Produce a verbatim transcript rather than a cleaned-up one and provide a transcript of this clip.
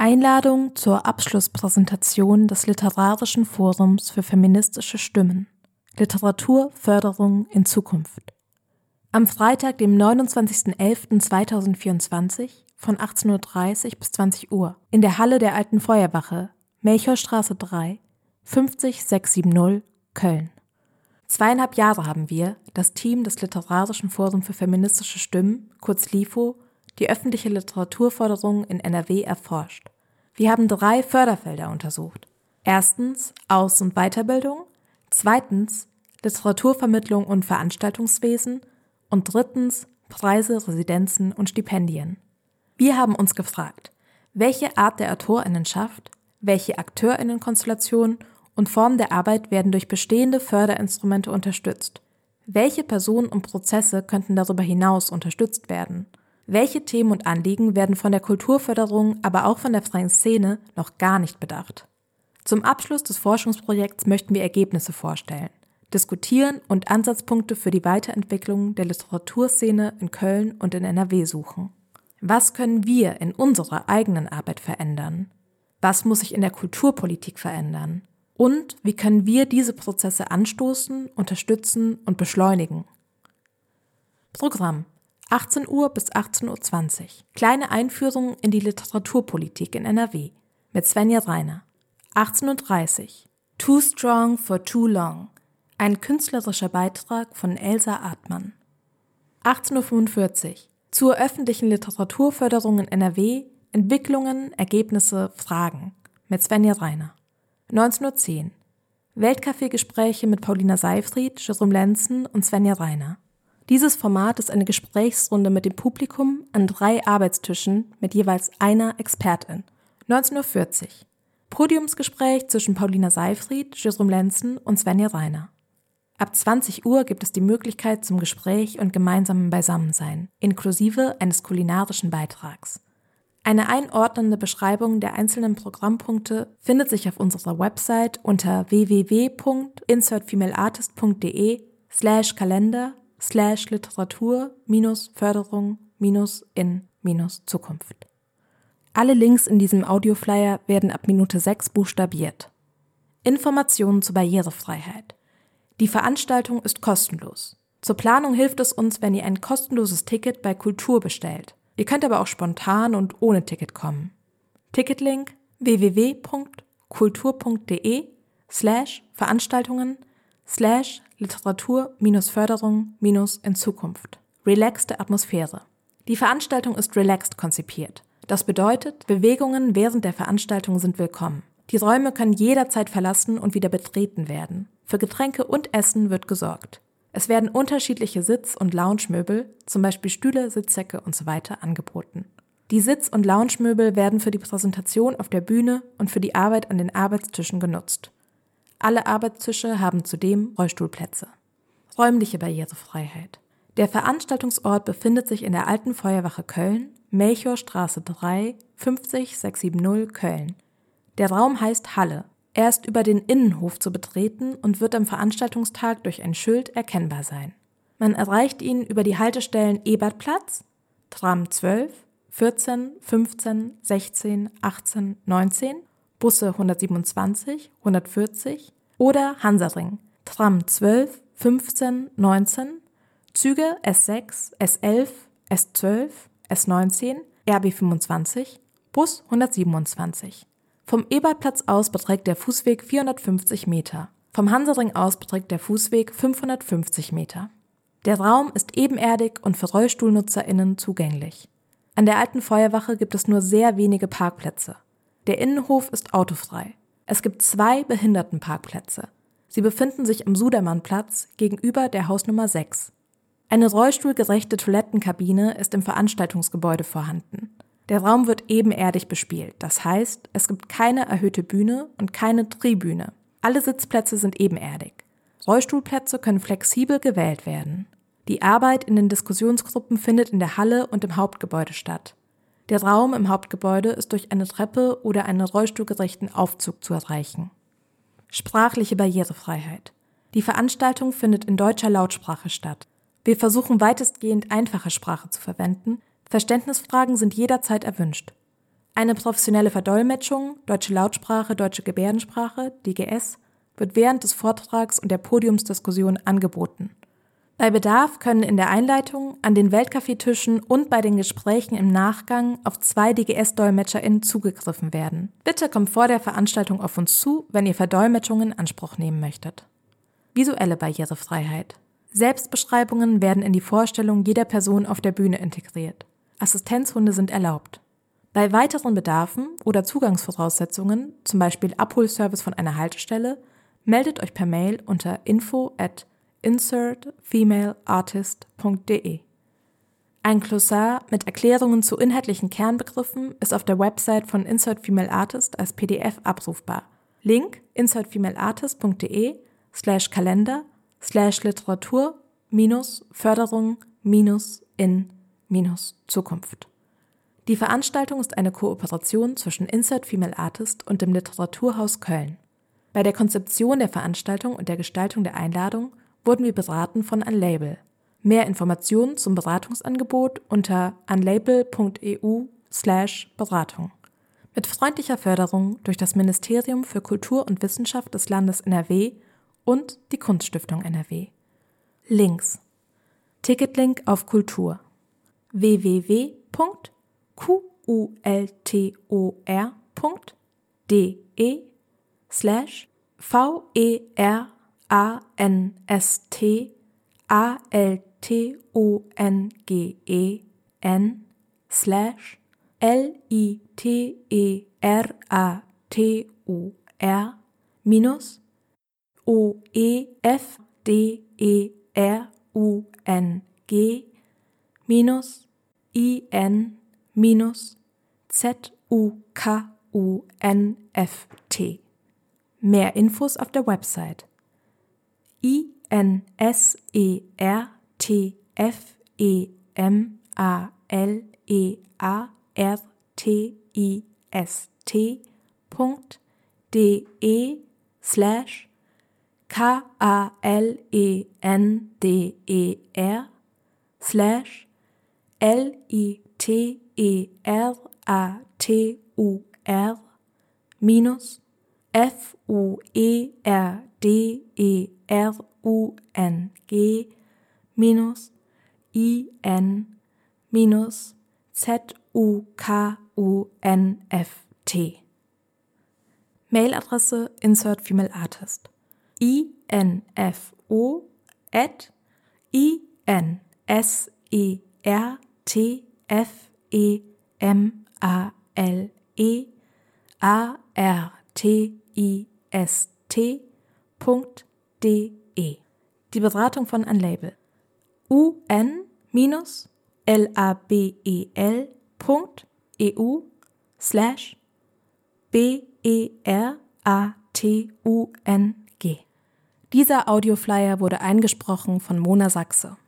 Einladung zur Abschlusspräsentation des Literarischen Forums für feministische Stimmen. Literaturförderung in Zukunft. Am Freitag, dem neunundzwanzigsten elften zweitausendvierundzwanzig von achtzehn Uhr dreißig bis zwanzig Uhr in der Halle der Alten Feuerwache, Melchiorstraße drei, fünf sechs sieben null, Köln. Zweieinhalb Jahre haben wir, das Team des Literarischen Forums für feministische Stimmen, kurz LIFO, die öffentliche Literaturförderung in N R W erforscht. Wir haben drei Förderfelder untersucht. Erstens Aus- und Weiterbildung, zweitens Literaturvermittlung und Veranstaltungswesen und drittens Preise, Residenzen und Stipendien. Wir haben uns gefragt, welche Art der AutorInnenschaft, welche AkteurInnenkonstellationen und Formen der Arbeit werden durch bestehende Förderinstrumente unterstützt? Welche Personen und Prozesse könnten darüber hinaus unterstützt werden? Welche Themen und Anliegen werden von der Kulturförderung, aber auch von der freien Szene noch gar nicht bedacht? Zum Abschluss des Forschungsprojekts möchten wir Ergebnisse vorstellen, diskutieren und Ansatzpunkte für die Weiterentwicklung der Literaturszene in Köln und in N R W suchen. Was können wir in unserer eigenen Arbeit verändern? Was muss sich in der Kulturpolitik verändern? Und wie können wir diese Prozesse anstoßen, unterstützen und beschleunigen? Programm: achtzehn Uhr bis achtzehn Uhr zwanzig. Kleine Einführung in die Literaturpolitik in N R W mit Svenja Reiner. achtzehn Uhr dreißig. Too Strong for Too Long. Ein künstlerischer Beitrag von Elsa Artmann. achtzehn Uhr fünfundvierzig. Zur öffentlichen Literaturförderung in N R W. Entwicklungen, Ergebnisse, Fragen mit Svenja Reiner. neunzehn Uhr zehn. Weltcafé-Gespräche mit Paulina Seyfried, Jerome Lenzen und Svenja Reiner. Dieses Format ist eine Gesprächsrunde mit dem Publikum an drei Arbeitstischen mit jeweils einer Expertin. neunzehn Uhr vierzig. Podiumsgespräch zwischen Paulina Seyfried, Jerome Lenzen und Svenja Reiner. Ab zwanzig Uhr gibt es die Möglichkeit zum Gespräch und gemeinsamen Beisammensein, inklusive eines kulinarischen Beitrags. Eine einordnende Beschreibung der einzelnen Programmpunkte findet sich auf unserer Website unter w w w punkt insert female artist punkt d e slash kalender slash literatur minus förderung minus in minus Zukunft. Alle Links in diesem Audioflyer werden ab Minute sechs buchstabiert. Informationen zur Barrierefreiheit. Die Veranstaltung ist kostenlos. Zur Planung hilft es uns, wenn ihr ein kostenloses Ticket bei Kultur bestellt. Ihr könnt aber auch spontan und ohne Ticket kommen. Ticketlink w w w punkt kultur punkt d e slash Veranstaltungen slash Literatur minus Förderung minus in Zukunft. Relaxte Atmosphäre. Die Veranstaltung ist relaxed konzipiert. Das bedeutet, Bewegungen während der Veranstaltung sind willkommen. Die Räume können jederzeit verlassen und wieder betreten werden. Für Getränke und Essen wird gesorgt. Es werden unterschiedliche Sitz- und Loungemöbel, zum Beispiel Stühle, Sitzsäcke usw. angeboten. Die Sitz- und Loungemöbel werden für die Präsentation auf der Bühne und für die Arbeit an den Arbeitstischen genutzt. Alle Arbeitstische haben zudem Rollstuhlplätze. Räumliche Barrierefreiheit. Der Veranstaltungsort befindet sich in der Alten Feuerwache Köln, Melchiorstraße drei, fünf sechs sieben null, Köln. Der Raum heißt Halle. Er ist über den Innenhof zu betreten und wird am Veranstaltungstag durch ein Schild erkennbar sein. Man erreicht ihn über die Haltestellen Ebertplatz, Tram zwölf, vierzehn, fünfzehn, sechzehn, achtzehn, neunzehn, Busse hundertsiebenundzwanzig, hundertvierzig oder Hansaring, Tram zwölf, fünfzehn, neunzehn, Züge S sechs, S elf, S zwölf, S neunzehn, R B fünfundzwanzig, Bus hundertsiebenundzwanzig. Vom Ebertplatz aus beträgt der Fußweg vierhundertfünfzig Meter. Vom Hansaring aus beträgt der Fußweg fünfhundertfünfzig Meter. Der Raum ist ebenerdig und für RollstuhlnutzerInnen zugänglich. An der Alten Feuerwache gibt es nur sehr wenige Parkplätze. Der Innenhof ist autofrei. Es gibt zwei Behindertenparkplätze. Sie befinden sich am Sudermannplatz gegenüber der Hausnummer sechs. Eine rollstuhlgerechte Toilettenkabine ist im Veranstaltungsgebäude vorhanden. Der Raum wird ebenerdig bespielt, das heißt, es gibt keine erhöhte Bühne und keine Tribüne. Alle Sitzplätze sind ebenerdig. Rollstuhlplätze können flexibel gewählt werden. Die Arbeit in den Diskussionsgruppen findet in der Halle und im Hauptgebäude statt. Der Raum im Hauptgebäude ist durch eine Treppe oder einen rollstuhlgerechten Aufzug zu erreichen. Sprachliche Barrierefreiheit. Die Veranstaltung findet in deutscher Lautsprache statt. Wir versuchen weitestgehend einfache Sprache zu verwenden. Verständnisfragen sind jederzeit erwünscht. Eine professionelle Verdolmetschung, deutsche Lautsprache, deutsche Gebärdensprache, D G S, wird während des Vortrags und der Podiumsdiskussion angeboten. Bei Bedarf können in der Einleitung, an den Weltkaffeetischen und bei den Gesprächen im Nachgang auf zwei D G S-DolmetscherInnen zugegriffen werden. Bitte kommt vor der Veranstaltung auf uns zu, wenn ihr Verdolmetschungen in Anspruch nehmen möchtet. Visuelle Barrierefreiheit. Selbstbeschreibungen werden in die Vorstellung jeder Person auf der Bühne integriert. Assistenzhunde sind erlaubt. Bei weiteren Bedarfen oder Zugangsvoraussetzungen, zum Beispiel Abholservice von einer Haltestelle, meldet euch per Mail unter info at insert female artist punkt de. Ein Glossar mit Erklärungen zu inhaltlichen Kernbegriffen ist auf der Website von Insert Female Artist als P D F abrufbar. Link insert female artist punkt de slash Kalender slash Literatur minus Förderung minus in minus Zukunft. Die Veranstaltung ist eine Kooperation zwischen Insert Female Artist und dem Literaturhaus Köln. Bei der Konzeption der Veranstaltung und der Gestaltung der Einladung wurden wir beraten von Unlabel. Mehr Informationen zum Beratungsangebot unter unlabel punkt e u slash Beratung. Mit freundlicher Förderung durch das Ministerium für Kultur und Wissenschaft des Landes N R W und die Kunststiftung N R W. Links. Ticketlink auf Kultur. w w w punkt kultor punkt de slash v e r a n s t a l t o n g e n slash l i t e r a t u r minus o e f d e r u n g minus i n minus z u k u n f t. Mehr Infos auf der Website i n s e r t f e m a l e a r t i s t punkt de slash k a l e n d e r slash l i t e r a t u r minus f u e r d e r u n g minus i n minus z u k u n f t. Mailadresse Insert Female Artist info at insertfemaleartist punkt de. Die Beratung von Unlabel un-label punkt e u slash b e r a t u n g. Dieser Audioflyer wurde eingesprochen von Mona Sachse.